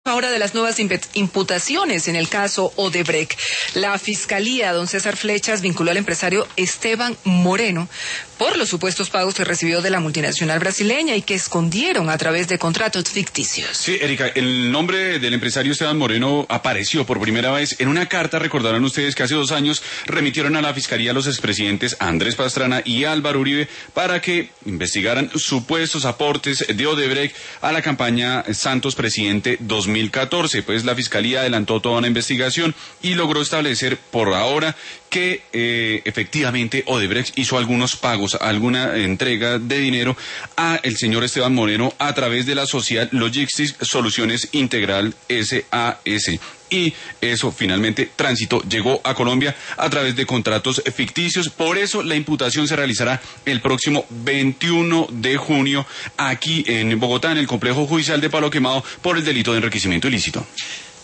Ahora de las nuevas imputaciones en el caso Odebrecht. La Fiscalía, don César Flechas, vinculó al empresario Esteban Moreno por los supuestos pagos que recibió de la multinacional brasileña y que escondieron a través de contratos ficticios. Sí, Erika, el nombre del empresario Esteban Moreno apareció por primera vez en una carta. Recordarán ustedes que hace 2 años remitieron a la Fiscalía a los expresidentes Andrés Pastrana y Álvaro Uribe para que investigaran supuestos aportes de Odebrecht a la campaña Santos Presidente 2014. Pues la Fiscalía adelantó toda una investigación y logró establecer por ahora que efectivamente Odebrecht hizo algunos pagos, alguna entrega de dinero a el señor Esteban Moreno a través de la sociedad Logistics Soluciones Integral SAS. Y eso finalmente llegó a Colombia a través de contratos ficticios. Por eso la imputación se realizará el próximo 21 de junio aquí en Bogotá, en el complejo judicial de Palo Quemado, por el delito de enriquecimiento ilícito.